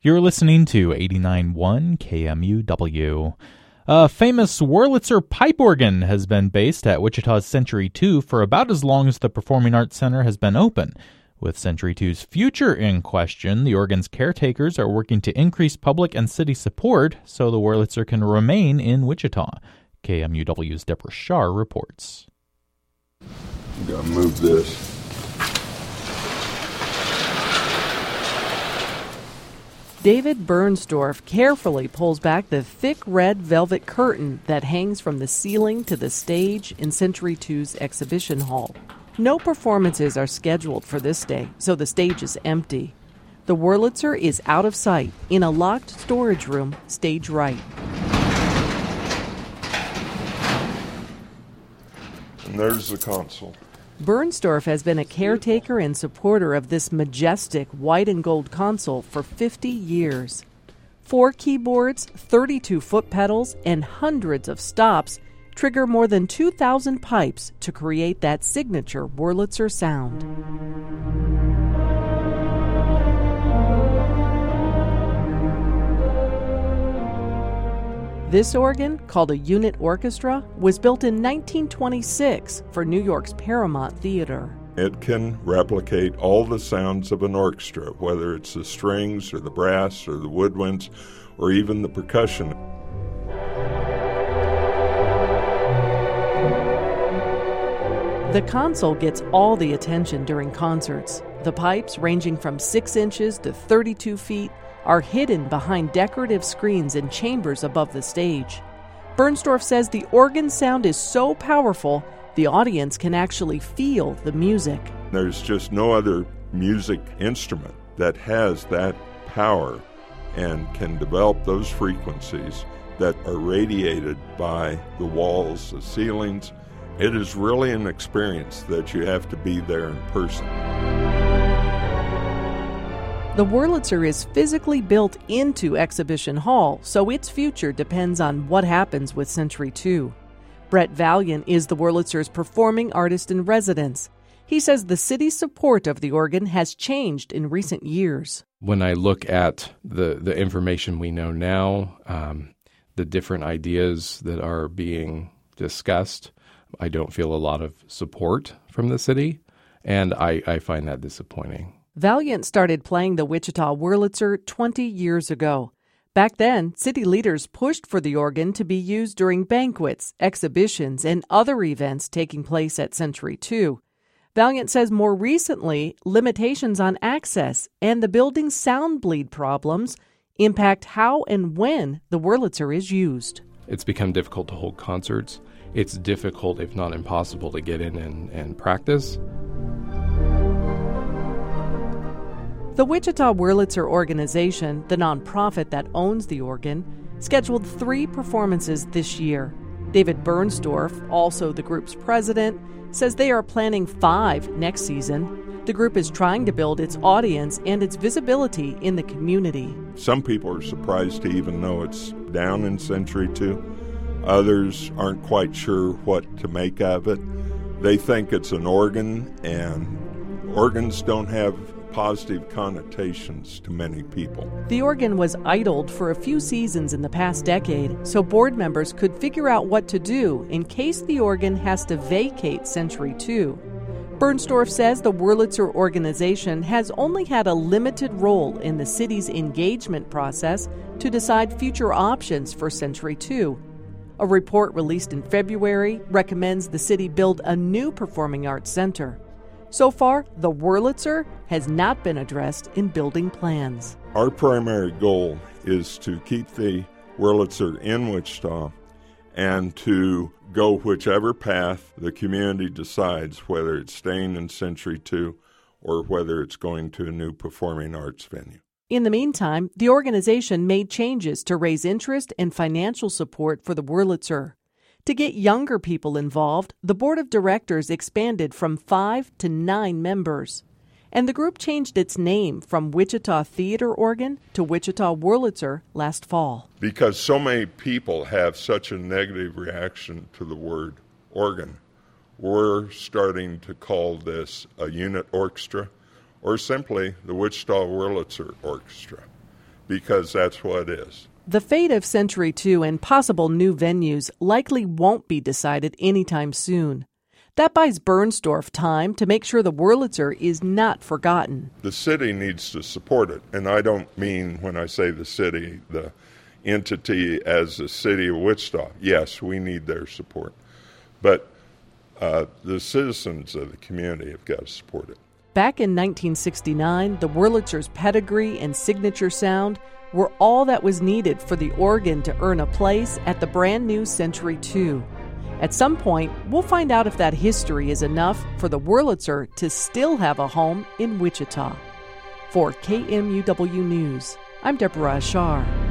You're listening to 89.1 KMUW. A famous Wurlitzer pipe organ has been based at Wichita's Century 2 for about as long as the Performing Arts Center has been open. With Century 2's future in question, the organ's caretakers are working to increase public and city support so the Wurlitzer can remain in Wichita. KMUW's Deborah Shar reports. I'm going to move this. David Bernsdorf carefully pulls back the thick red velvet curtain that hangs from the ceiling to the stage in Century 2's exhibition hall. No performances are scheduled for this day, so the stage is empty. The Wurlitzer is out of sight in a locked storage room, stage right. And there's the console. Bernsdorf has been a caretaker and supporter of this majestic white and gold console for 50 years. 4 keyboards, 32 foot pedals, and hundreds of stops trigger more than 2,000 pipes to create that signature Wurlitzer sound. This organ, called a unit orchestra, was built in 1926 for New York's Paramount Theater. It can replicate all the sounds of an orchestra, whether it's the strings or the brass or the woodwinds or even the percussion. The console gets all the attention during concerts. The pipes, ranging from 6 inches to 32 feet, are hidden behind decorative screens in chambers above the stage. Bernsdorf says the organ sound is so powerful, the audience can actually feel the music. There's just no other music instrument that has that power and can develop those frequencies that are radiated by the walls, the ceilings. It is really an experience that you have to be there in person. The Wurlitzer is physically built into Exhibition Hall, so its future depends on what happens with Century 2. Brett Valiant is the Wurlitzer's performing artist in residence. He says the city's support of the organ has changed in recent years. When I look at the information we know now, the different ideas that are being discussed, I don't feel a lot of support from the city, and I find that disappointing. Valiant started playing the Wichita Wurlitzer 20 years ago. Back then, city leaders pushed for the organ to be used during banquets, exhibitions, and other events taking place at Century 2. Valiant says more recently, limitations on access and the building's sound bleed problems impact how and when the Wurlitzer is used. It's become difficult to hold concerts. It's difficult, if not impossible, to get in and practice. The Wichita Wurlitzer Organization, the nonprofit that owns the organ, scheduled 3 performances this year. David Bernsdorf, also the group's president, says they are planning 5 next season. The group is trying to build its audience and its visibility in the community. Some people are surprised to even know it's down in Century 2. Others aren't quite sure what to make of it. They think it's an organ, and organs don't have positive connotations to many people. The organ was idled for a few seasons in the past decade, so board members could figure out what to do in case the organ has to vacate Century 2. Bernsdorf says the Wurlitzer organization has only had a limited role in the city's engagement process to decide future options for Century 2. A report released in February recommends the city build a new performing arts center. So far, the Wurlitzer has not been addressed in building plans. Our primary goal is to keep the Wurlitzer in Wichita and to go whichever path the community decides, whether it's staying in Century 2 or whether it's going to a new performing arts venue. In the meantime, the organization made changes to raise interest and financial support for the Wurlitzer. To get younger people involved, the board of directors expanded from 5 to 9 members. And the group changed its name from Wichita Theater Organ to Wichita Wurlitzer last fall. Because so many people have such a negative reaction to the word organ, we're starting to call this a unit orchestra or simply the Wichita Wurlitzer Orchestra, because that's what it is. The fate of Century 2 and possible new venues likely won't be decided anytime soon. That buys Bernsdorf time to make sure the Wurlitzer is not forgotten. The city needs to support it, and I don't mean, when I say the city, the entity as the city of Wichita. Yes, we need their support. But the citizens of the community have got to support it. Back in 1969, the Wurlitzer's pedigree and signature sound were all that was needed for the organ to earn a place at the brand new Century 2. At some point, we'll find out if that history is enough for the Wurlitzer to still have a home in Wichita. For KMUW News, I'm Deborah Ashar.